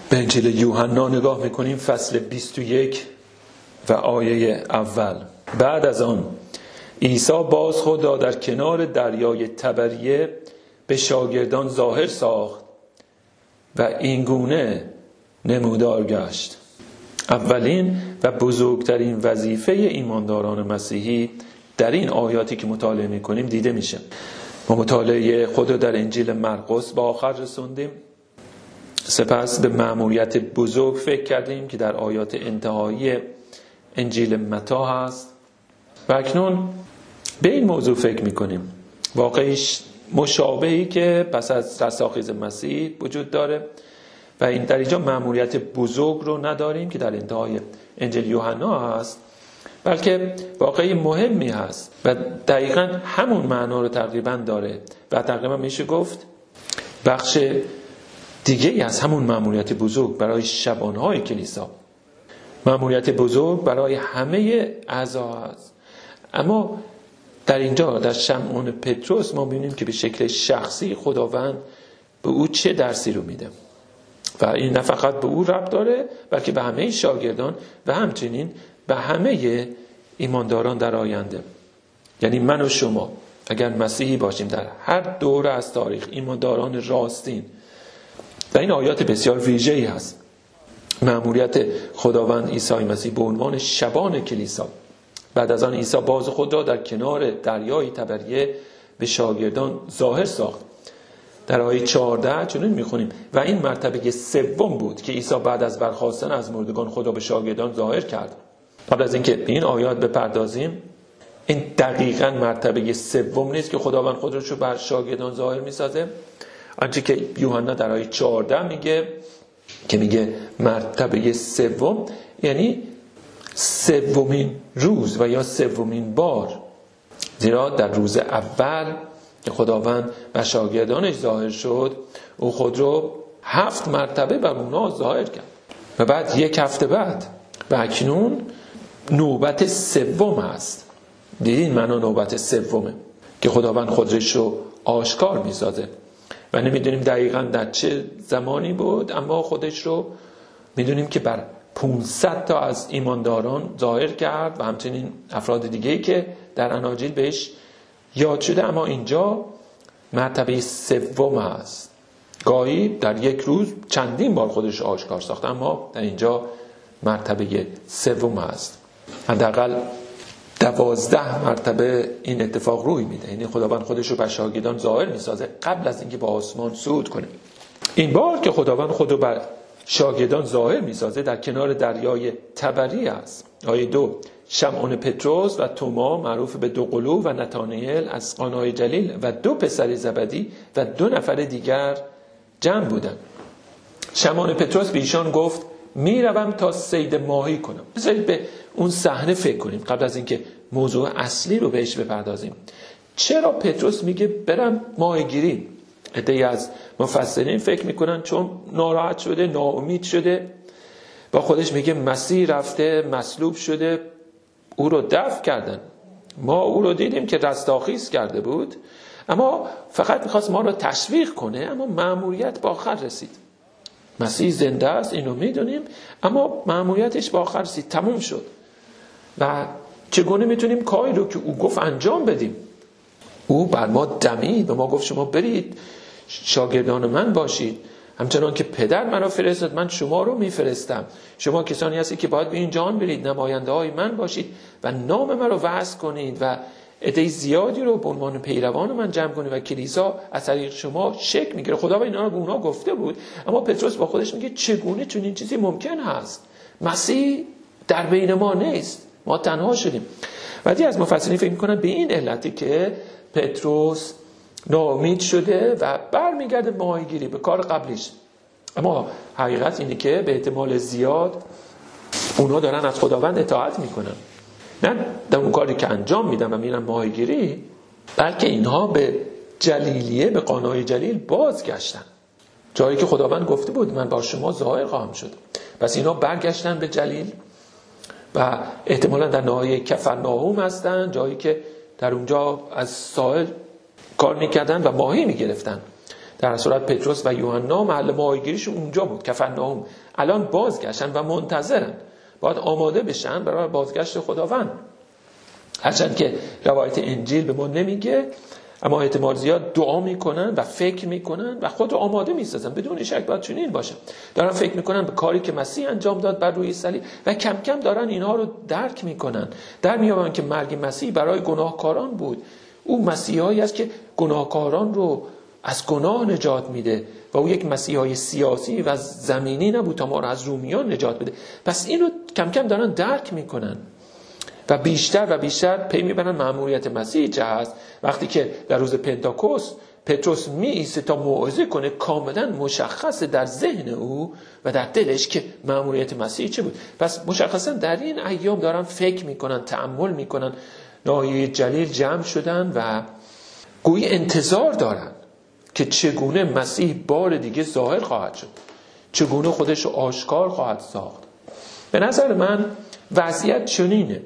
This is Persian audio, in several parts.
به انجیل یوحنا نگاه میکنیم، فصل 21 و آیه اول. بعد از آن عیسی باز خود را در کنار دریای تبریه به شاگردان ظاهر ساخت و این گونه نمودار گشت. اولین و بزرگترین وظیفه ایمانداران مسیحی در این آیاتی که مطالعه میکنیم دیده میشه. ما مطالعه خود در انجیل مرقس به آخر رسوندیم، سپس به مأموریت بزرگ فکر کردیم که در آیات انتهایی انجیل متی هست و اکنون به این موضوع فکر میکنیم. واقعیش مشابهی که پس از رستاخیز مسیح وجود داره و این در اینجا مأموریت بزرگ رو نداریم که در انتهای انجیل یوحنا هست، بلکه واقعی مهمی هست و دقیقاً همون معنا رو تقریباً داره و تقریباً میشه گفت بخش دیگه از همون مأموریت بزرگ برای شبانهای کلیسا. مأموریت بزرگ برای همه اعضا هست، اما در اینجا در شمعون پتروس ما ببینیم که به شکل شخصی خداوند به او چه درسی رو میده و این نه فقط به او ربط داره بلکه به همه شاگردان و همچنین به همه ایمانداران در آینده. یعنی من و شما اگر مسیحی باشیم در هر دوره از تاریخ، ایمانداران راستین، و این آیات بسیار ویژه‌ای هست. مأموریت خداوند عیسی مسیح به عنوان شبان کلیسا. بعد از آن عیسی باز خود را در کنار دریای تبریه به شاگردان ظاهر ساخت. در آیه 14 چنین میخونیم: و این مرتبه سوم بود که عیسی بعد از برخاستن از مردگان خود را به شاگردان ظاهر کرد. قبل از اینکه به این آیات بپردازیم، این دقیقاً مرتبه سوم نیست که خداوند خودش رو بر شاگردان ظاهر میسازه. آنچه که یوحنا در آیه 14 میگه مرتبه سوم، یعنی سومین روز و یا سومین بار، زیرا در روز اول که خداوند بر شاگردانش ظاهر شد او خود رو 7 مرتبه بر اونها ظاهر کرد و بعد 1 هفته بعد و اکنون نوبت سوم است. دیدین معنا نوبت سومه که خداوند خودش رو آشکار میسازه و نمیدونیم دقیقاً در چه زمانی بود، اما خودش رو میدونیم که بر 500 تا از ایمانداران ظاهر کرد و همچنین افراد دیگه‌ای که در اناجیل بهش یاد شده، اما اینجا مرتبه سوم است. گاهی در یک روز چندین بار خودش آشکار ساخت، اما در اینجا مرتبه سوم است. حداقل 12 مرتبه این اتفاق روی میده. یعنی خداوند خودش رو بر شاگردان ظاهر میسازه قبل از اینکه به آسمان صعود کنه. این بار که خداوند خود رو بر شاگردان ظاهر میسازه در کنار دریای تبریه است. آیه 2: شمعون پتروس و توما معروف به دوقلو و نتانائیل از قانای جلیل و 2 پسر زبدی و 2 نفر دیگر جمع بودند. شمعون پتروس به ایشان گفت: میروم تا صید ماهی کنم. بذارید به اون صحنه فکر کنیم قبل از اینکه موضوع اصلی رو بهش بپردازیم. چرا پتروس میگه برم ماهیگیری؟ عده‌ای از مفسرین فکر میکنن چون ناراحت شده، ناامید شده، با خودش میگه مسیح رفته، مصلوب شده، او رو دفن کردن، ما او رو دیدیم که رستاخیز کرده بود، اما فقط میخواست ما رو تشویق کنه، اما مأموریت با آخر رسید. مسیح زنده است، اینو میدونیم، اما مأموریتش با آخر رسید، تموم شد و چگونه میتونیم کاری رو که او گفت انجام بدیم؟ او بر ما دمید، به ما گفت شما برید شاگردان من باشید، همچنان که پدر مرا فرستاد من شما رو میفرستم. شما کسانی هستید که باید به این جهان برید، نماینده های من باشید و نام من رو وعظ کنید و عده زیادی رو به عنوان پیروان من جمع کنید و کلیسا از طریق شما شکل میگیره. خدا اینا رو به اونها گفته بود، اما پتروس با خودش میگه چگونه چنین چیزی ممکن هست؟ مسیح در بین ما نیست، ما تنها شدیم. بعضی از مفسرین فکر میکنن به این علتی که پتروس ناامید شده و برمیگرده به ماهیگیری، به کار قبلیش. اما حقیقت اینه که به احتمال زیاد اونا دارن از خداوند اطاعت میکنن، نه در اون کاری که انجام میدن و میرن ماهیگیری، بلکه اینها به جلیلیه، به قانای جلیل بازگشتن، جایی که خداوند گفته بود من با شما ظاهر خواهم شد. پس اینا برگشتن به جلیل و احتمالا در ناحیه کفرناهم هستن، جایی که در اونجا از ساحل کار میکردن و ماهی میگرفتن. در صورت پتروس و یوحنا محل ماهیگیریشون اونجا بود، کفرناهم. الان بازگشتن و منتظرن، باید آماده بشن برای بازگشت خداوند. هرچند که روایت انجیل به ما نمیگه، اما احتمال زیاد دعا میکنن و فکر میکنن و خود رو آماده میسازن. بدون شک باید چنین باشه. دارن فکر میکنن به کاری که مسیح انجام داد بر روی صلیب و کم کم دارن اینها رو درک میکنن. در میابن که مرگ مسیح برای گناهکاران بود. او مسیحایی است که گناهکاران رو از گناه نجات میده و او یک مسیحای سیاسی و زمینی نبود تا ما رو از رومیان نجات بده. پس اینو کم کم دارن درک میکنن و بیشتر و بیشتر پی میبرن مأموریت مسیح چه هست. وقتی که در روز پنتاکوست پتروس میایسته تا موعظه کنه، کاملا مشخص در ذهن او و در دلش که مأموریت مسیح چه بود. پس مشخصا در این ایام دارن فکر میکنن، تأمل میکنن. ناحیه جلیل جمع شدن و گویی انتظار دارن که چگونه مسیح بار دیگه ظاهر خواهد شد، چگونه خودش رو آشکار خواهد ساخت. به نظر من وضعیت چنینه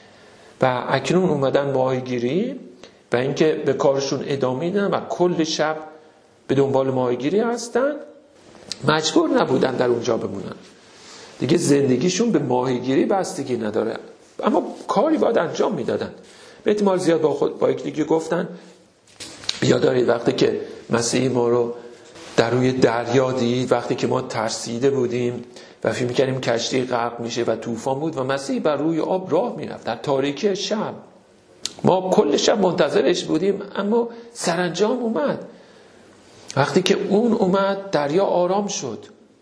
و اکنون اومدن ماهیگیری و اینکه به کارشون ادامه میدن و کل شب به دنبال ماهیگیری هستن. مجبور نبودن در اونجا بمونن دیگه، زندگیشون به ماهیگیری بستگی نداره، اما کاری باید انجام میدادن. به احتمال زیاد با یک دیگه گفتن یادارید وقتی که مسیح ما رو در روی دریا دید، وقتی که ما ترسیده بودیم و فکر می‌کردیم کشتی غرق میشه و طوفان بود و مسیح بر روی آب راه میرفت در تاریکی شب. ما کل شب منتظرش بودیم، اما سرانجام اومد. وقتی که اون اومد دریا آرام شد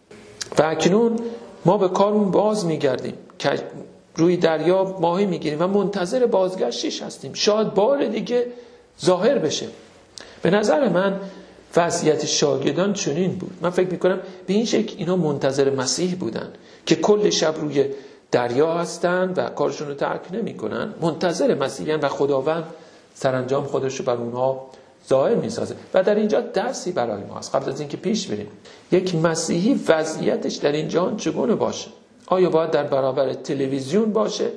و اکنون ما به کارمون باز میگردیم که روی دریا ماهی میگیریم و منتظر بازگشتش هستیم. شاید بار دیگه ظاهر بشه. به نظر من وضعیت شاگردان چنین بود. من فکر میکنم به این شکل اینا منتظر مسیح بودن که کل شب روی دریا هستن و کارشون رو ترک نمی کنن، منتظر مسیحن و خداوند سرانجام خودش رو بر اونها ظاهر می سازه. و در اینجا درسی برای ما هست قبل از اینکه پیش بریم. یک مسیحی وضعیتش در این جهان چگونه باشه؟ آیا باید در برابر تلویزیون باشه،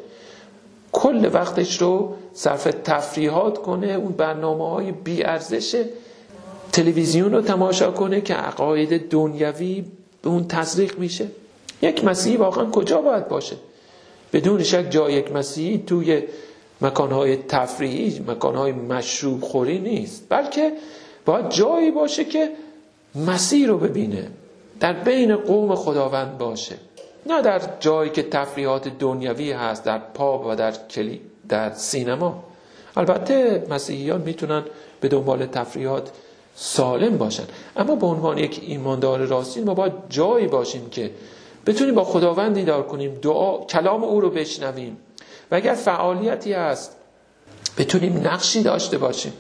کل وقتش رو صرف تفریحات کنه، اون برنامه‌های بی ارزش تلویزیون رو تماشا کنه که عقاید دنیوی به اون تزریق میشه؟ یک مسیحی واقعا کجا باید باشه؟ بدون شک جای یک مسیحی توی مکانهای تفریحی، مکانهای مشروب خوری نیست، بلکه باید جایی باشه که مسیح رو ببینه، در بین قوم خداوند باشه، نه در جایی که تفریحات دنیوی هست، در پاب و در سینما. البته مسیحیان میتونن به دنبال تفریحات سالم باشن، اما به عنوان یک ایماندار راستین ما باید جایی باشیم که بتونیم با خداوند دیدار کنیم، دعا کلام او رو بشنویم و اگر فعالیتی هست بتونیم نقشی داشته باشیم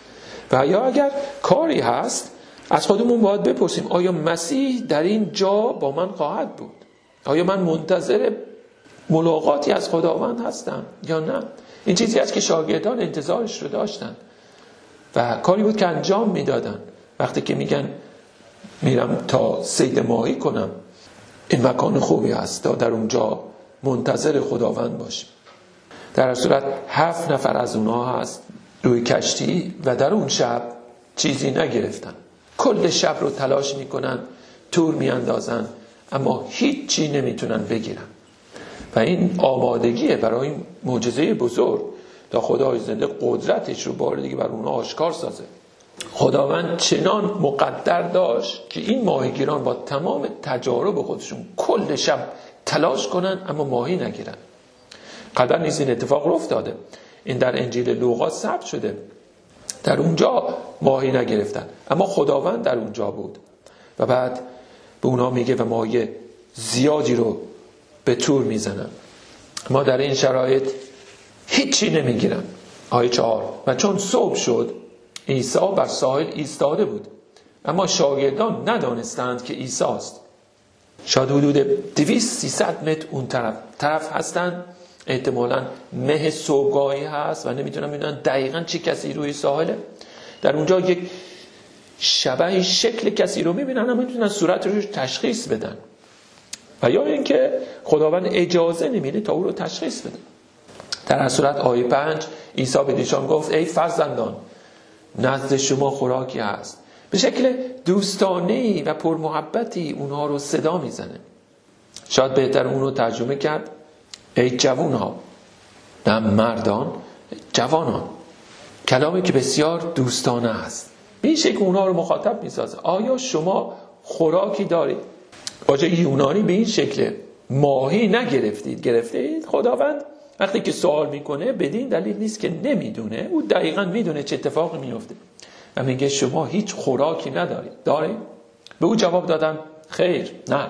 و یا اگر کاری هست از خودمون باید بپرسیم آیا مسیح در این جا با من خواهد بود؟ آیا من منتظر ملاقاتی از خداوند هستم یا نه؟ این چیزی است که شاگردان انتظارش رو داشتن و کاری بود که انجام میدادن. وقتی که میگن میرم تا صید ماهی کنم، این مکان خوبی است تا در اونجا منتظر خداوند باشیم. در صورت 7 نفر از اونها هست روی کشتی و در اون شب چیزی نگرفتن. کل شب رو تلاش میکنن، تور میاندازن، اما هیچی نمیتونن بگیرن. و این آمادگیه برای این معجزه بزرگ تا خدای زنده قدرتش رو بار دیگه بر اونها آشکار سازه. خداوند چنان مقدر داشت که این ماهیگیران با تمام تجارب خودشون کل شب تلاش کنن اما ماهی نگیرن. قبلا نیز این اتفاق رو افتاده. این در انجیل لوقا ثبت شده. در اونجا ماهی نگرفتن اما خداوند در اونجا بود و بعد به اونا میگه و ماهی زیادی رو به تور میزنن. ما در این شرایط هیچی نمیگیرن. آیه 4: و چون صبح شد عیسی بر ساحل ایستاده بود، اما شاگردان ندانستند که عیسی است. شاید حدود 200-300 متر اون طرف هستن، احتمالاً مه صبحگاهی هست و نمیتونن بدونن دقیقاً چه کسی روی ساحله. در اونجا یک شبه شکل کسی رو میبینن اما میتونن صورت رو تشخیص بدن و یا اینکه خداوند اجازه نمیده تا او رو تشخیص بده. در هر صورت آیه 5 عیسی به ایشان گفت ای فرزندان، نزد شما خوراکی هست. به شکل دوستانه‌ای و پرمحبتی اونها رو صدا میزنه. شاید بهتر اون رو ترجمه کرد ای جوانها، نه مردان، جوانان. کلامی که بسیار دوستانه است. به این شکل اونها رو مخاطب میسازه. آیا شما خوراکی دارید؟ واژه یونانی به این شکل ماهی نگرفتید، گرفتید؟ خداوند وقتی که سوال میکنه بدین دلیل نیست که نمیدونه، او دقیقاً میدونه چه اتفاقی میفته و میگه شما هیچ خوراکی ندارید. دارید؟ به او جواب دادن خیر، نه.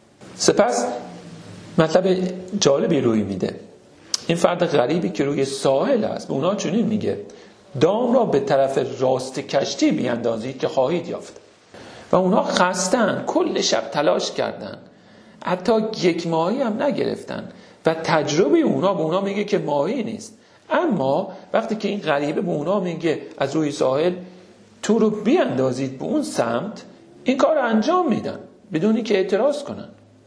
سپس مطلب جالبی روی میده. این فرد غریبی که روی ساحل است به اونا چنین میگه دام را به طرف راست کشتی بیاندازید که خواهید یافت. و اونا خستن، کل شب تلاش کردن، حتی یک ماهی هم نگرفتن و تجربه اونا به اونا میگه که ماهی نیست. اما وقتی که این غریبه به اونا میگه از روی ساحل تو رو بیاندازید به اون سمت، این کار رو انجام میدن بدونی که اعتراض کنن.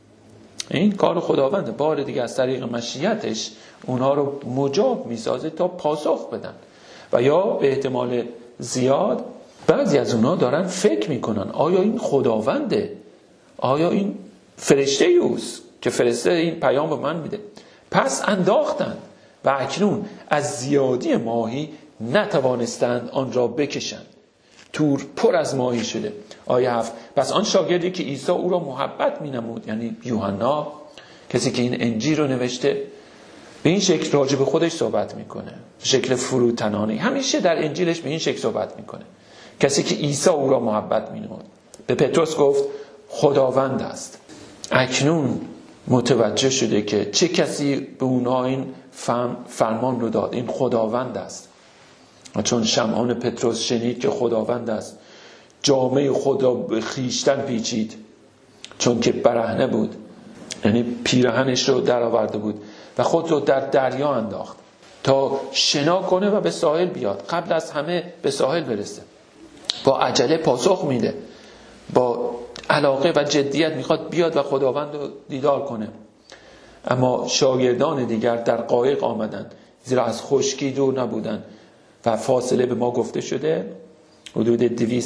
این کار خداونده، بار دیگه از طریق مشیتش اونها رو مجاب میسازه تا پاسخ بدن. و یا به احتمال زیاد بعضی از اونها دارن فکر میکنن آیا این خداونده؟ آیا این فرشته اوست که فرشته این پیام به من میده؟ پس انداختند و اکنون از زیادی ماهی نتوانستند آن را بکشند. تور پر از ماهی شده. آیه 7. پس آن شاگردی که عیسی او را محبت مینمود، یعنی یوحنا، کسی که این انجیل رو نوشته، به این شکل راجع به خودش صحبت میکنه، به شکل فروتنانه. همیشه در انجیلش به این شکل صحبت میکنه. کسی که عیسی او را محبت مینمود به پتروس گفت خداوند است. اکنون متوجه شده که چه کسی به اونها این فرمان رو داد، این خداوند است. و چون شمعان پتروس شنید که خداوند است، جامه خود را به خویشتن پیچید، چون که برهنه بود، یعنی پیراهنش رو در آورده بود و خود رو در دریا انداخت تا شنا کنه و به ساحل بیاد. قبل از همه به ساحل برسه. با عجله پاسخ میده، با علاقه و جدیت میخواد بیاد و خداوند رو دیدار کنه. اما شاگردان دیگر در قایق آمدن، زیرا از خشکی دور نبودن و فاصله به ما گفته شده حدود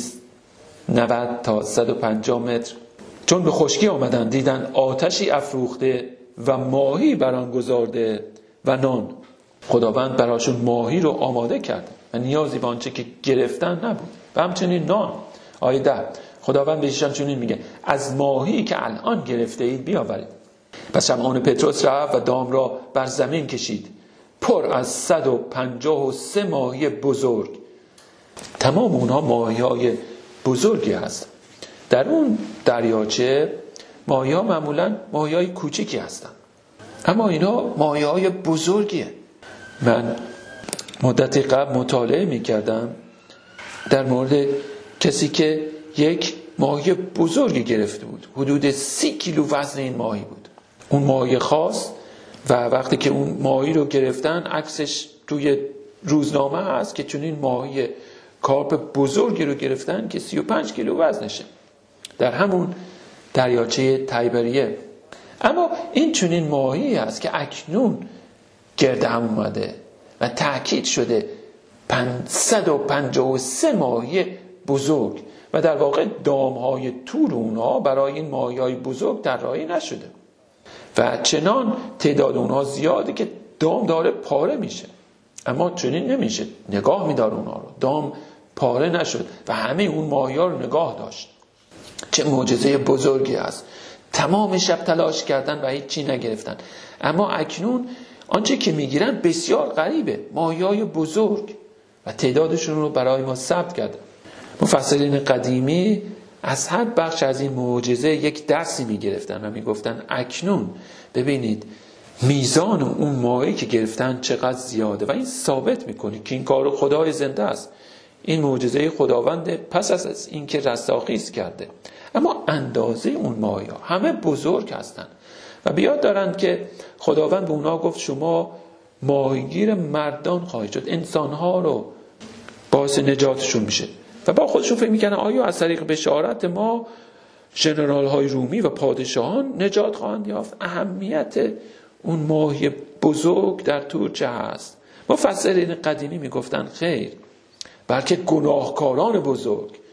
290 تا 150 متر. چون به خشکی آمدن دیدن آتشی افروخته و ماهی بران گذارده و نان. خداوند براشون ماهی رو آماده کرد و نیازی به آنچه که گرفتن نبود و همچنین نان. آیه 10. خداوند بهشان چنین میگه از ماهی که الان گرفته اید بیاورید. پس شمعان پتروس رفت و دام را بر زمین کشید، پر از 153 ماهی بزرگ. تمام اونها ماهی های بزرگی هست. در اون دریاچه ماهی ها معمولا ماهی های کوچکی هستن، اما اینا ماهی های بزرگیه. من مدتی قبل مطالعه میکردم در مورد کسی که یک ماهی بزرگی گرفته بود، حدود 30 کیلو وزن این ماهی بود. اون ماهی خاص و وقتی که اون ماهی رو گرفتن عکسش توی روزنامه هست که چون این ماهی کارپ بزرگی رو گرفتن که 35 کیلو وزنشه در همون دریاچه تیبریه. اما این چنین ماهی هست که اکنون گرد هم اومده و تأکید شده 553 ماهی بزرگ و در واقع دامهای تور اونها برای این ماهی های بزرگ طراحی نشده و چنان تعداد اونها زیاده که دام داره پاره میشه. اما چنین نمیشه، نگاه میدار اونها رو، دام پاره نشد و همه اون ماهی ها رو نگاه داشت. چه معجزه بزرگی است. تمام شب تلاش کردن و هیچی نگرفتن، اما اکنون آنچه که میگیرن بسیار غریبه، ماهی‌های بزرگ و تعدادشون رو برای ما ثبت کردن. مفسرین قدیمی از هر بخش از این معجزه یک درسی میگرفتن و میگفتن اکنون ببینید میزان اون ماهی که گرفتن چقدر زیاده و این ثابت میکنه که این کار خدای زنده است. این معجزه خداوند پس از اینکه رستاخیز کرده. اما اندازه اون ماهی ها همه بزرگ هستن و بیاد دارند که خداوند به اونا گفت شما ماهیگیر مردان خواهید شد، انسانها رو باعث نجاتشون میشه. و با خودشون فکر میکنن آیا از طریق بشارت ما ژنرال های رومی و پادشاهان نجات خواهند یافت؟ اهمیت اون ماهی بزرگ در تور چه هست؟ مفسرین قدیمی میگفتن خیر، بلکه گناهکاران بزرگ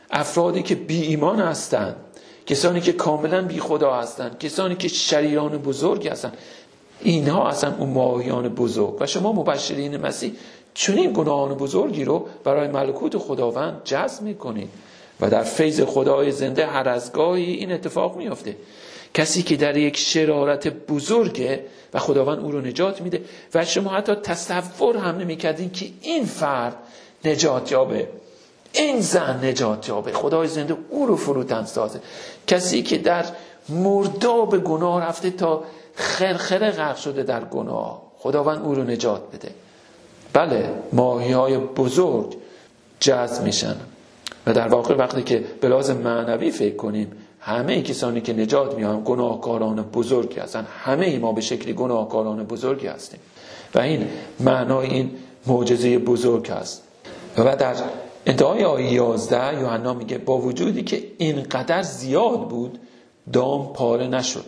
افرادی که بی ایمان هستند، کسانی که کاملا بی خدا هستند، کسانی که شریران بزرگ هستند، اینها هستند اون ماهیان بزرگ. و شما مبشرین مسیح چنین گناهان بزرگی رو برای ملکوت خداوند جذب میکنید و در فیض خدای زنده هر از گاهی این اتفاق میفته. کسی که در یک شرارت بزرگه و خداوند او رو نجات میده و شما حتی تصور هم نمیکردین که این فرد نجات یابه، این زن نجات یابه، خدای زنده او رو فروتن سازه. کسی که در مرداب گناه رفته تا خرخره غرق شده در گناه، خداوند او رو نجات بده. بله، ماهی‌های بزرگ جذب میشن و در واقع وقتی که به لحاظ معنوی فکر کنیم، همه کسانی که نجات میان گناهکاران بزرگی هستن. همه ما به شکلی گناهکاران بزرگی هستیم و این معنای این معجزه بزرگ هست. و در انتهای آیه 11 یوحنا میگه با وجودی که اینقدر زیاد بود دام پاره نشد،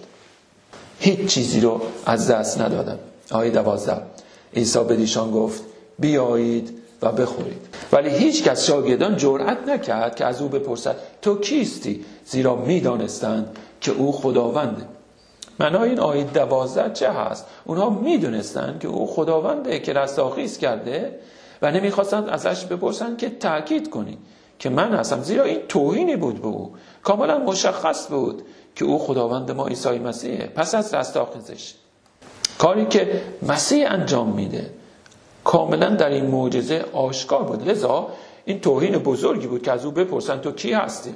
هیچ چیزی رو از دست ندادم. آیه 12 عیسی به ایشان گفت بیایید و بخورید. ولی هیچ کس شاگردان جرأت نکرد که از او بپرسد تو کیستی، زیرا میدانستند که او خداونده. معنای این آیه 12 چه هست؟ اونها میدونستند که او خداونده که رستاخیز کرده و نمیخواستند ازش بپرسند که تأکید کنی که من هستم، زیرا این توهینی بود به او. کاملا مشخص بود که او خداوند ما عیسی مسیحه. پس از رستاخیزش کاری که مسیح انجام میده کاملا در این معجزه آشکار بود. لذا این توهین بزرگی بود که از او بپرسن تو کی هستی.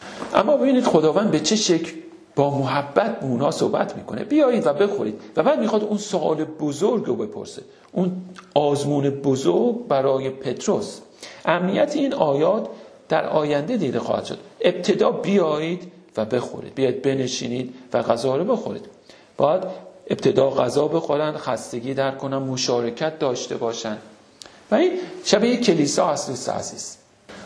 اما ببینید خداوند به چه شکل با محبت اونا صحبت میکنه. بیایید و بخورید. و بعد میخواد اون سوال بزرگ رو بپرسه، اون آزمون بزرگ برای پتروس. اهمیت این آیات در آینده دیده خواهد شد. ابتدا بیایید و بخورید، بیایید بنشینید و غذا رو بخورید. باید ابتدا غذا بخورن، خستگی در کنن، مشارکت داشته باشن. و این شبیه کلیسا هست دوست عزیز.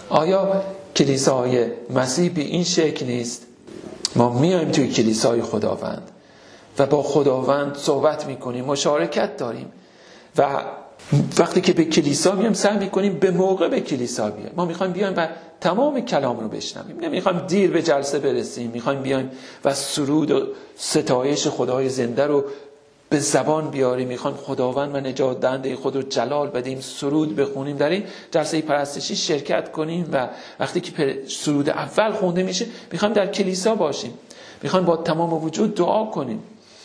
آیا کلیسای مسیح به این شکل نیست؟ ما میایم توی کلیسای خداوند و با خداوند صحبت میکنیم، مشارکت داریم و وقتی که به کلیسا میایم سعی میکنیم به موقع به کلیسا بیایم. ما میخوایم بیایم و تمام کلام رو بشنویم، نمیخوایم دیر به جلسه برسیم. میخوایم بیایم و سرود و ستایش خدای زنده رو به زبان بیاریم. میخوایم خداوند و نجات دهنده خود رو جلال بدیم، سرود بخونیم، در این جلسه پرستشی شرکت کنیم و وقتی که سرود اول خونده میشه میخوایم در کلیسا باشیم، میخوایم با تمام وجود دعا کنیم.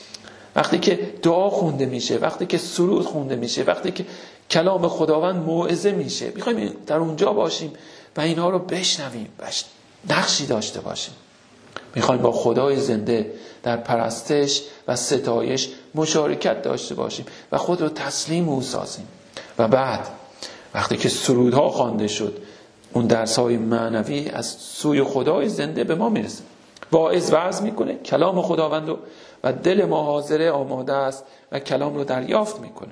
وقتی که دعا خونده میشه، وقتی که سرود خونده میشه، وقتی که کلام خداوند موعظه میشه، میخوایم در اونجا باشیم و اینها رو بشنویم و نقشی داشته باشیم. میخوایم با خدای زنده در پرستش و ستایش مشارکت داشته باشیم و خود رو تسلیم او سازیم. و بعد وقتی که سرودها خوانده شد، اون درس‌های معنوی از سوی خدای زنده به ما میرسه. واعظ وعظ میکنه، کلام خداوند رو و دل ما حاضر آماده است و کلام رو دریافت میکنه.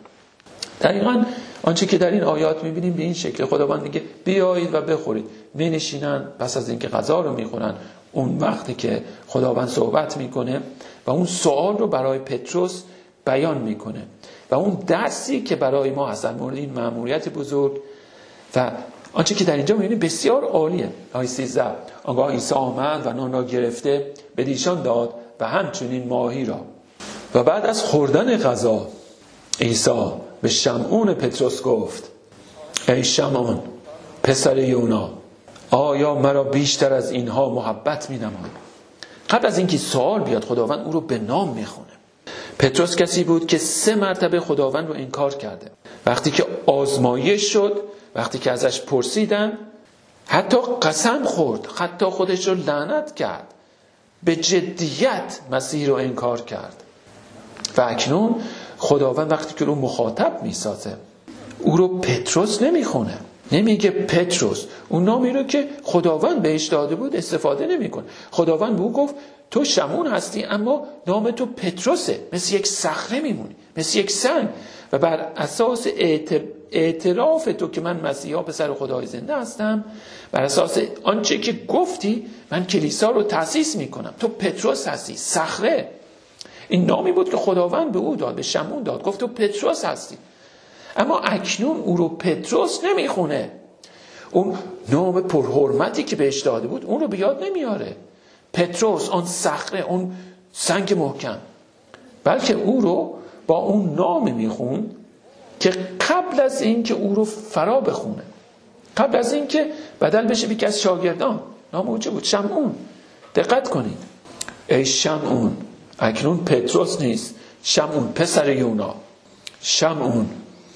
دقیقاً آنچه که در این آیات میبینیم به این شکل. خداوند میگه بیایید و بخورید. مینشینن، پس از اینکه غذا رو میخورن، اون وقتی که خداوند صحبت میکنه و اون سوال رو برای پتروس بیان میکنه و اون درسی که برای ما هست مورد این مأموریت بزرگ. و آنچه که در اینجا میبینیم بسیار عالیه. آیه 13 آنگاه عیسی آمد و نان را گرفته به ایشان داد و همچنین ماهی را. و بعد از خوردن غذا عیسی به شمعون پتروس گفت ای شمعون پسر یونا، آیا مرا بیشتر از اینها محبت می‌نمایی؟ قبل از اینکه سوال بیاد خداوند او رو به نام میخونه. پتروس کسی بود که 3 مرتبه خداوند رو انکار کرده. وقتی که آزمایش شد، وقتی که ازش پرسیدن، حتی قسم خورد، حتی خودش رو لعنت کرد، به جدیت مسیح رو انکار کرد. و اکنون خداوند وقتی که رو مخاطب میسازه، او رو پتروس نمیخونه، نمیگه پتروس. اون نامی رو که خداوند بهش داده بود استفاده نمیکنه. خداوند به او گفت تو شمعون هستی اما نام تو پتروسه، مثل یک صخره میمونی، مثل یک سنگ. و بر اساس اعتراف تو که من مسیحا پسر خدای زنده هستم، بر اساس آنچه که گفتی من کلیسا رو تأسیس میکنم. تو پتروس هستی، صخره. این نامی بود که خداوند به او داد، به شمعون داد، گفت تو پتروس هستی. اما اکنون او رو پتروس نمیخونه، اون نام پرحرمتی که بهش داده بود اون رو به یاد نمیاره. پتروس، آن صخره، اون سنگ محکم، بلکه او رو با اون نام میخون که قبل از این که او رو فرا بخونه، قبل از این که بدل بشه یکی از شاگردان، نام او چه بود؟ شمعون. دقت کنید، ای شمعون، اکنون پتروس نیست، شمعون پسر یونا، شمعون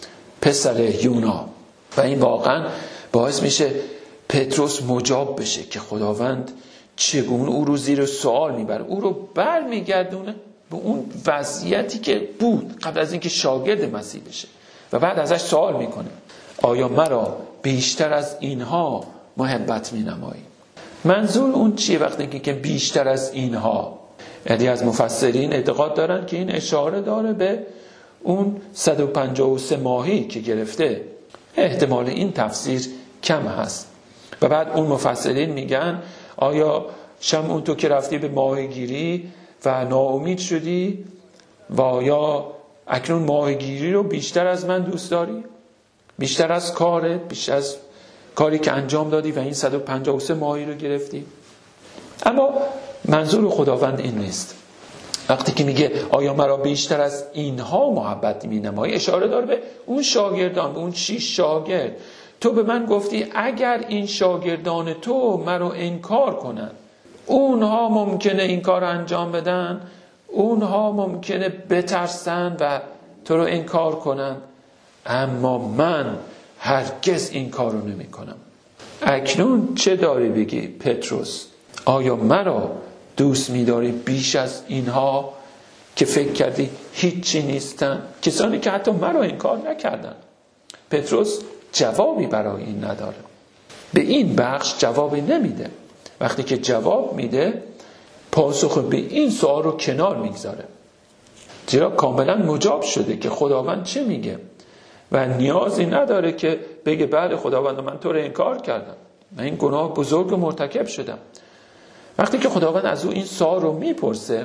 پسر یونا. و این واقعا باعث میشه پتروس مجاب بشه که خداوند چگونه او رو زیر سوال میبره، او رو بر میگردونه به اون وضعیتی که بود قبل از اینکه شاگرد مسیح بشه و بعد ازش سوال میکنه آیا مرا بیشتر از اینها محبت مینمایی؟ منظور اون چیه وقتی که بیشتر از اینها؟ یعنی از مفسرین اعتقاد دارن که این اشاره داره به اون 153 ماهی که گرفته. احتمال این تفسیر کم هست. و بعد اون مفسرین میگن آیا شمعون تو که رفتی به ماهیگیری و ناامید شدی و آیا اکنون ماهیگیری رو بیشتر از من دوست داری؟ بیشتر از کارت، بیشتر از کاری که انجام دادی و این 153 ماهی رو گرفتی؟ اما منظور خداوند این نیست. وقتی که میگه آیا مرا بیشتر از اینها محبت می‌نمایی، اشاره داره به اون شاگردان، به اون 6 شاگرد. تو به من گفتی اگر این شاگردان تو مرا انکار کنن، اونها ممکنه این کار رو انجام بدن، اونها ممکنه بترسن و تو رو انکار کنن، اما من هرگز این کار رو نمی کنم. اکنون چه داری بگی پتروس؟ آیا مرا دوست می داری بیش از اینها که فکر کردی هیچی نیستن، کسانی که حتی مرا انکار نکردن؟ پتروس جوابی برای این نداره، به این بخش جوابی نمیده. وقتی که جواب میده پاسخ به این سوال رو کنار میگذاره، زیرا کاملا مجاب شده که خداوند چه میگه و نیازی نداره که بگه بله خداوند من تو رو انکار کردم، من این گناه بزرگ مرتکب شدم. وقتی که خداوند از او این سوال رو میپرسه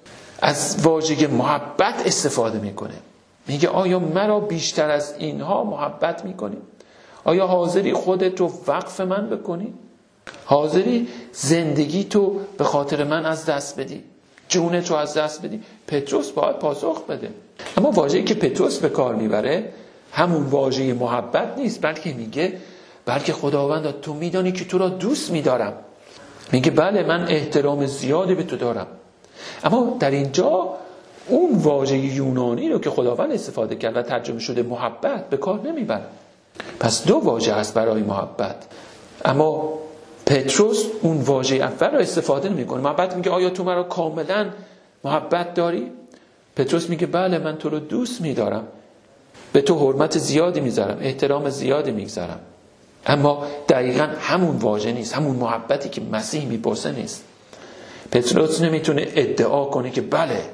از واژه محبت استفاده میکنه، میگه آیا مرا بیشتر از اینها محبت میکنی؟ آیا حاضری خودت رو وقف من بکنی؟ حاضری زندگی تو به خاطر من از دست بدی؟ جونت رو از دست بدی؟ پتروس باید پاسخ بده. اما واژه‌ای که پتروس به کار میبره همون واژه محبت نیست، بلکه میگه بلکه خداوند تو میدانی که تو را دوست میدارم. میگه بله من احترام زیادی به تو دارم. اما در اینجا اون واژه یونانی رو که خداوند استفاده کرد و ترجمه شده محبت به کار نمیبره. پس دو واژه هست برای محبت، اما پتروس اون واژه اول رو استفاده نمیکنه. محبت میگه آیا تو مرا کاملا محبت داری؟ پتروس میگه بله من تو رو دوست میدارم، به تو حرمت زیادی میذارم، احترام زیادی میگذارم. اما دقیقا همون واژه نیست، همون محبتی که مسیح میپرسه نیست. پتروس نمیتونه ادعا کنه که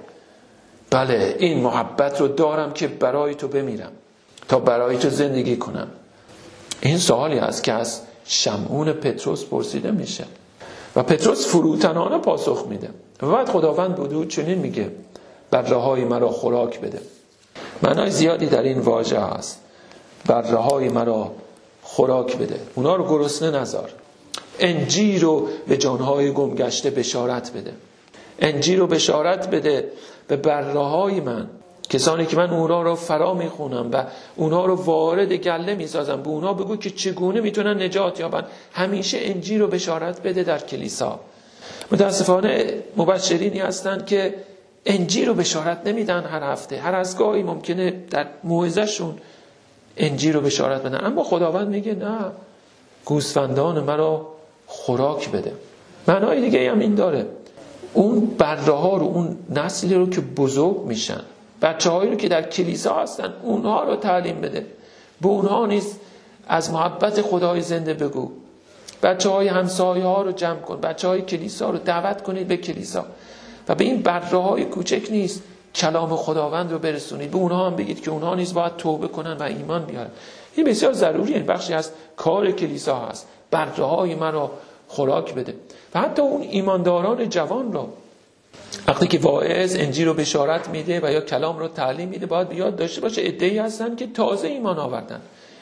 بله این محبت رو دارم که برای تو بمیرم، تا برای تو زندگی کنم. این سوالی است که از شمعون پتروس پرسیده میشه و پتروس فروتنانه پاسخ میده. و بعد خداوند بدو چنین میگه بره‌های مرا خوراک بده. معنای زیادی در این واژه هست. بره‌های مرا خوراک بده، اونا رو گرسنه نذار. انجیل رو به جانهای گمگشته بشارت بده. انجیل رو بشارت بده به بره‌های من، کسانی که من اونها رو فرا میخونم و اونها رو وارد گله میسازم. به اونها بگو که چگونه میتونن نجات یابن. همیشه انجیل رو بشارت بده در کلیسا. متاسفانه مبشرینی هستن که انجیل رو بشارت نمیدن هر هفته، هر از گاهی ممکنه در موعظه‌شون انجیل رو بشارت بدن، اما خداوند میگه نه، گوسفندان مرا خوراک بده. معنای دیگه هم این داره، اون بره‌ها رو، اون نسلی رو که بزرگ میشن، بچه‌هایی رو که در کلیسا هستن، اونها رو تعلیم بده. به اونها نیز از محبت خدای زنده بگو. بچه‌های همسایه‌ها رو جمع کن، بچه‌های کلیسا رو دعوت کنید به کلیسا و به این بره‌های کوچک نیست کلام خداوند رو برسونید. به اونها هم بگید که اونها نیز باید توبه کنن و ایمان بیارن. این بسیار ضروریه، این بخشی از کار کلیسا هست. بره‌های من رو خوراک بده. و حتی اون ایمانداران جوان رو وقتی که واعظ انجیل رو بشارت میده و یا کلام رو تعلیم میده، باید بیاد داشته باشه عده‌ای هستن که تازه ایمان آوردن.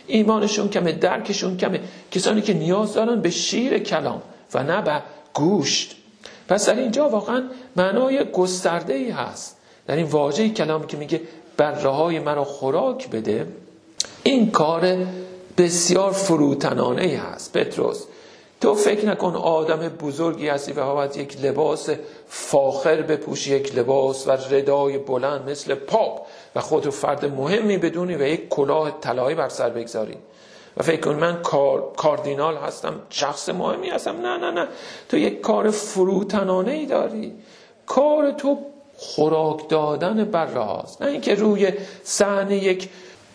ایمانشون کمه، درکشون کمه. کسانی که نیاز دارن به شیر کلام و نه به گوشت. پس در اینجا واقعا معنای گسترده‌ای هست در این واژه کلام که میگه بره‌های مرا خوراک بده. این کار بسیار فروتنانه‌ای هست. پتروس، تو فکر نکن آدم بزرگی هستی و باید یک لباس فاخر بپوشی، یک لباس و ردای بلند مثل پاپ و خودتو فرد مهمی بدونی و یک کلاه طلایی بر سر بگذاری و فکر کن من کاردینال هستم، شخص مهمی هستم. نه، تو یک کار فروتنانه‌ای داری. کار تو خوراک دادن بره هاست، نه اینکه روی صحنه یک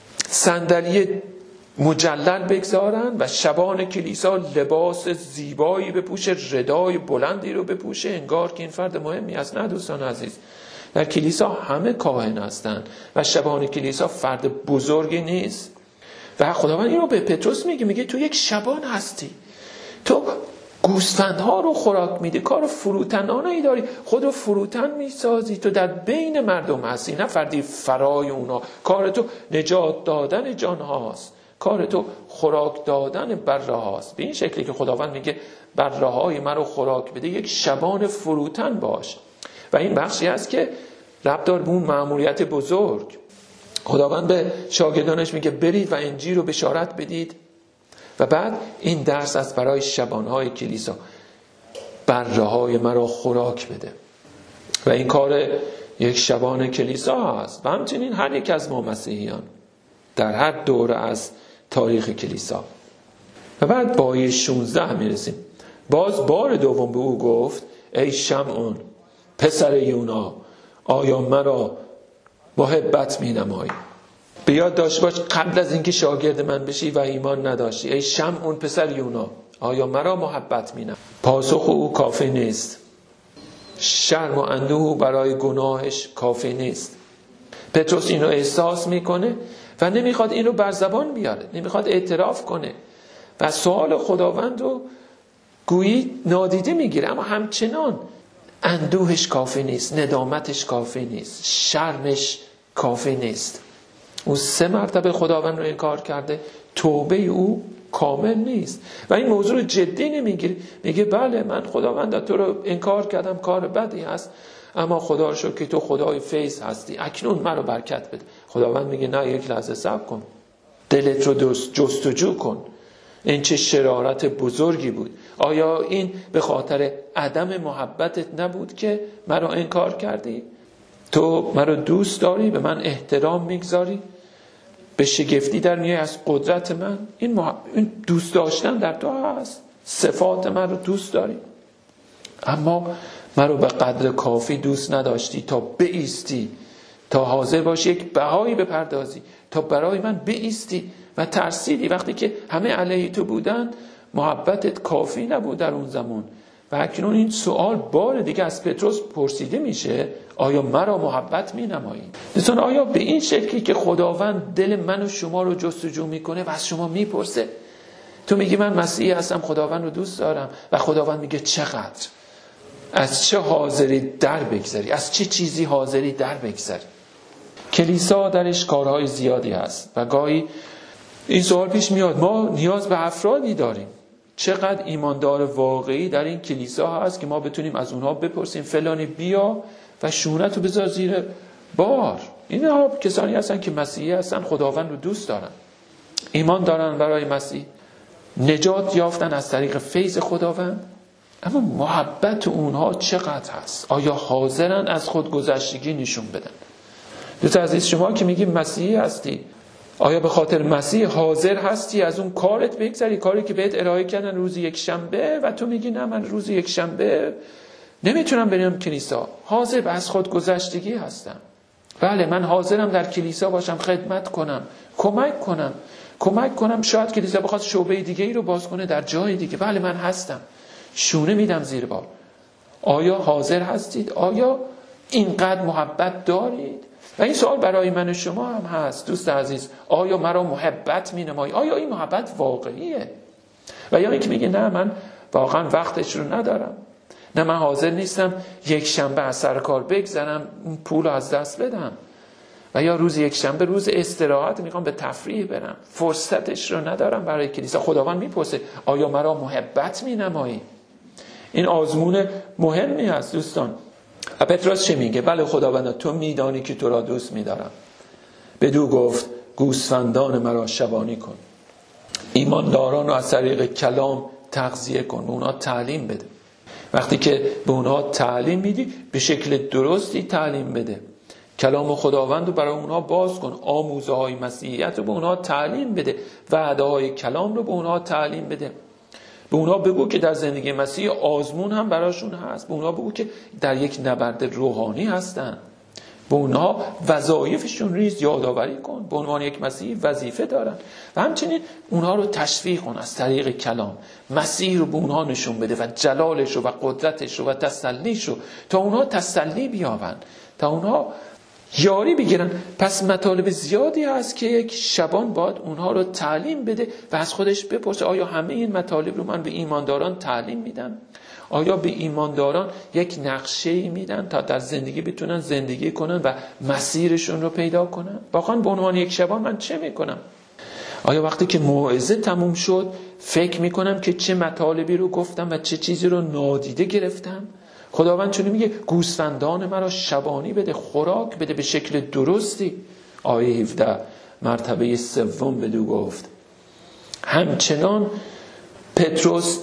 صندلی مجلل بگذارن و شبان کلیسا لباس زیبایی بپوشه، ردای بلندی رو بپوشه، انگار که این فرد مهمی است. نه دوستان عزیز، در کلیسا همه کاهن هستند و شبان کلیسا فرد بزرگی نیست. و خداوند این رو به پتروس میگه تو یک شبان هستی، تو گوسفندها رو خوراک میدی، کار فروتنانه‌ای داری، خود رو فروتن میسازی، تو در بین مردم هستی، نه فردی فرای اونا. کار تو نجات دادن جان هاست، کار تو خوراک دادن بره هاست. به این شکلی که خداوند میگه بره های من رو خوراک بده، یک شبان فروتن باش. و این بخشی است که ربط داره به اون مأموریت بزرگ. خداوند به شاگردانش میگه برید و انجیل رو بشارت بدید. و بعد این درس است برای شبانهای کلیسا، بره های مرا خوراک بده. و این کار یک شبان کلیسا هست و همچنین هر یک از ما مسیحیان در هر دوره از تاریخ کلیسا. و بعد با آیه 16 میرسیم. باز بار دوم به او گفت ای شمعون پسر یونا، آیا مرا محبت می نمایی؟ به یاد داشته باش قبل از اینکه شاگرد من بشی و ایمان نداشتی، ای شمعون پسر یونا، آیا مرا محبت می نمایی؟ پاسخ او کافی نیست. شرم و اندوه برای گناهش کافی نیست. پتروس اینو احساس میکنه و نمیخواد اینو بر زبان بیاره، نمیخواد اعتراف کنه و سوال خداوند رو گویی نادیده میگیره. اما همچنان اندوهش کافی نیست، ندامتش کافی نیست، شرمش کافی نیست. او 3 مرتبه خداوند رو انکار کرده، توبه او کامل نیست و این موضوع رو جدی نمیگیره. میگه بله من خداوند تو رو انکار کردم، کار بدی هست، اما خدا رو شکر که تو خدای فیض هستی، اکنون منو برکت بده. خداوند میگه نه، یک لحظه صبر کن، دلت رو جستجو کن. این چه شرارت بزرگی بود. آیا این به خاطر عدم محبتت نبود که مرا انکار کردی؟ تو مرا دوست داری، به من احترام میگذاری، به شگفتی در میای از قدرت من. این دوست داشتن در تو هست، صفات من رو دوست داری، اما من رو به قدر کافی دوست نداشتی تا بایستی، تا حاضر باشی یک بهایی بپردازی، تا برای من بایستی و ترسیدی. وقتی که همه علیه تو بودن محبتت کافی نبود در اون زمان. و اکنون این سوال بار دیگه از پتروس پرسیده میشه، آیا مرا محبت می نمایی؟ دوستان، آیا به این شکلی که خداوند دل من و شما رو جستجو میکنه و از شما میپرسه، تو میگی من مسیحی هستم، خداوند رو دوست دارم، و خداوند میگه چقدر؟ از چه حاضری در بگذری؟ از چه چیزی حاضری در بگذری؟ کلیسا درش کارهای زیادی هست و گاهی این سوال پیش میاد، ما نیاز به افرادی داریم. چقدر ایماندار واقعی در این کلیسا هست که ما بتونیم از اونها بپرسیم فلانی بیا و شونت رو بذار زیر بار. اینها کسانی هستن که مسیحی هستن، خداوند رو دوست دارن، ایمان دارن برای مسیح، نجات یافتن از طریق فیض خداوند. اما محبت اونها چقدر هست؟ آیا حاضرن از خودگذشتگی نشون بدن؟ دوست عزیز، شما که میگی مسیحی هستی، آیا به خاطر مسیح حاضر هستی از اون کارت بگذری، کاری که بهت ارائه کردن روز یک شنبه و تو میگی نه من روز یک شنبه نمیتونم برم کلیسا، حاضر به از خودگذشتگی هستم. بله من حاضرم در کلیسا باشم، خدمت کنم، کمک کنم. شاید کلیسا بخواد شعبه دیگه ای رو باز کنه در جای دیگه، بله من هستم، شونه میدم زیر بار. آیا حاضر هستید؟ آیا اینقدر محبت دارید؟ و این سوال برای من و شما هم هست دوست عزیز، آیا مرا محبت می‌نمایی؟ آیا این محبت واقعیه؟ و یا اینکه میگه نه من واقعا وقتش رو ندارم، نه من حاضر نیستم یک شنبه از سر کار بگذرم، اون پول رو از دست بدم. و یا روز یکشنبه روز استراحت میخوام به تفریح برم، فرصتش رو ندارم برای کلیسا. خداوند میپرسه آیا مرا محبت مینمایی؟ این آزمون مهمی هست دوستان. و پتروس چه میگه؟ بله خداوند تو میدانی که تو را دوست میدارم. بدو گفت گوسفندان مرا شبانی کن. ایمانداران رو از طریق کلام تغذیه کن، به اونها تعلیم بده. وقتی که به اونها تعلیم میدی به شکل درستی تعلیم بده. کلام خداوند رو برای اونها باز کن، آموزه های مسیحیت رو به اونها تعلیم بده، وعده های کلام رو به اونها تعلیم بده. به اونها بگو که در زندگی مسیحی آزمون هم براشون هست. به اونها بگو که در یک نبرد روحانی هستن. به اونها وظایفشون ریز یادآوری کن. به عنوان یک مسیحی وظیفه دارن. و همچنین اونها رو تشویق کن از طریق کلام. مسیح رو به اونها نشون بده و جلالش رو و قدرتش رو و تسلیش رو، تا اونها تسلی بیابن، تا اونها یاری بگیرن. پس مطالب زیادی هست که یک شبان باید اونها رو تعلیم بده و از خودش بپرسه آیا همه این مطالب رو من به ایمانداران تعلیم میدم؟ آیا به ایمانداران یک نقشه‌ای میدن تا در زندگی بتونن زندگی کنن و مسیرشون رو پیدا کنن؟ واقعا به عنوان یک شبان من چه میکنم؟ آیا وقتی که موعظه تموم شد فکر میکنم که چه مطالبی رو گفتم و چه چیزی رو نادیده گرفتم؟ خداوند چون میگه گوسفندان مرا شبانی بده، خوراک بده به شکل درستی. آیه 17 مرتبه سوم بدو گفت. همچنان پتروس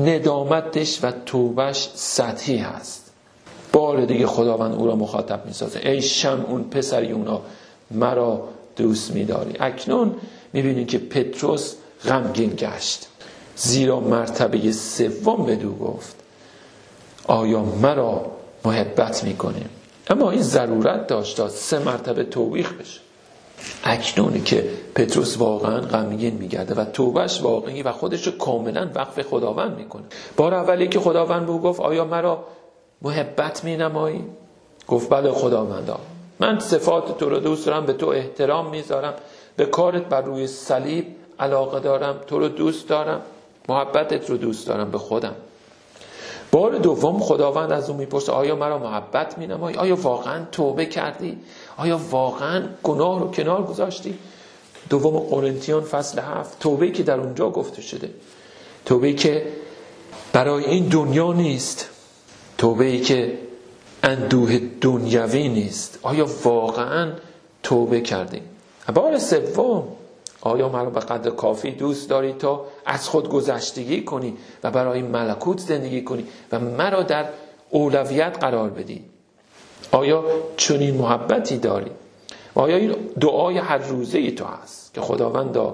ندامتش و توبهش سطحی هست. بار دیگه خداوند او را مخاطب میسازه. ای شمعون پسر یونا مرا دوست میداری. اکنون میبینید که پتروس غمگین گشت، زیرا مرتبه سوم بدو گفت آیا مرا محبت میکنیم؟ اما این ضرورت داشت تا 3 مرتبه توبیخ بشه. اکنونی که پتروس واقعا غمگین میگرده و توبهش واقعی و خودش رو کاملا وقف خداوند میکنه. بار اولی که خداوند به او گفت آیا مرا محبت مینمایی؟ گفت بله خداوندا، من صفات تو رو دوست دارم، به تو احترام میذارم، به کارت بر روی صلیب علاقه دارم، تو رو دوست دارم، محبتت رو دوست دارم به خودم. بار دوم خداوند از اون میپرسه آیا مرا محبت مینمایی؟ آیا واقعا توبه کردی؟ آیا واقعا گناه رو کنار گذاشتی؟ دوم قرنتیان فصل 7، توبه‌ای که در اونجا گفته شده، توبه‌ای که برای این دنیا نیست، توبه‌ای که اندوه دنیوی نیست. آیا واقعا توبه کردی؟ بار سوم آیا مرا به قدر کافی دوست داری تا از خود گذشتگی کنی و برای ملکوت زندگی کنی و مرا در اولویت قرار بدی؟ آیا چنین محبتی داری؟ و آیا این دعای هر روزه تو هست که خداوندا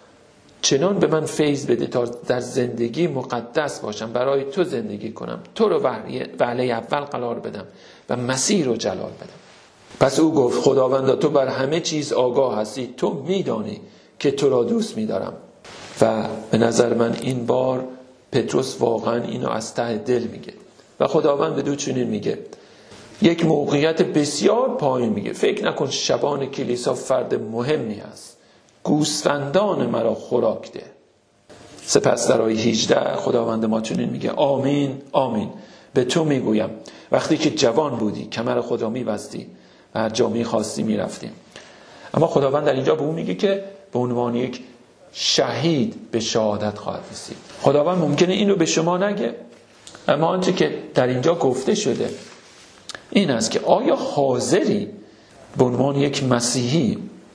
چنان به من فیض بده تا در زندگی مقدس باشم، برای تو زندگی کنم، تو رو وهله اول قرار بدم و مسیح رو جلال بدم؟ پس او گفت خداوندا تو بر همه چیز آگاه هستی، تو میدانی که تو را دوست می‌دارم. و به نظر من این بار پتروس واقعا اینو از ته دل میگه و خداوند به دو چنین میگه. یک موقعیت بسیار پایین میگه. فکر نکن شبان کلیسا فرد مهمی است. گوسفندان مرا خوراک ده. سپس در آیه 18 خداوند ما چنین میگه آمین آمین به تو میگویم وقتی که جوان بودی کمر خود را میبستی و هر جا میخواستی میرفتی. اما خداوند در اینجا به اون میگه که به عنوان یک شهید به شهادت خواهد رسید. خداوند ممکنه این رو به شما نگه، اما آنچه که در اینجا گفته شده این است که آیا حاضری به عنوان یک مسیحی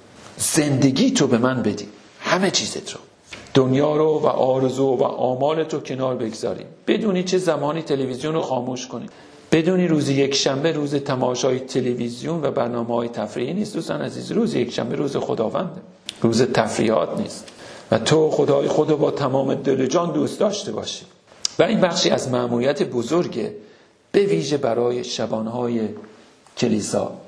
زندگی تو به من بدی، همه چیزت رو، دنیا رو و آرزو و آمالت رو کنار بگذاری، بدونی چه زمانی تلویزیون رو خاموش کنی، بدونی روز یکشنبه روز تماشای تلویزیون و برنامه‌های تفریحی نیست. دوستان عزیز، روز یکشنبه روز خداونده، روز تفریحات نیست و تو خدای خود رو با تمام دل و جان دوست داشته باشی. و این بخشی از مأموریت بزرگه، به ویژه برای شبانهای کلیسا.